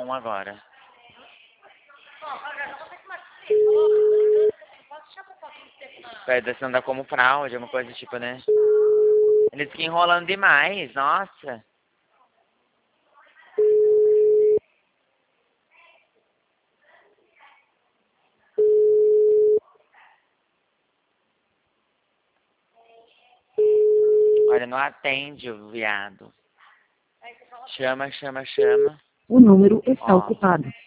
um agora. Pede se não dá como fraude, uma coisa tipo, né? Eles ficam enrolando demais, nossa. Olha, não atende o viado. Chama, chama, chama. O número está Ó. ocupado.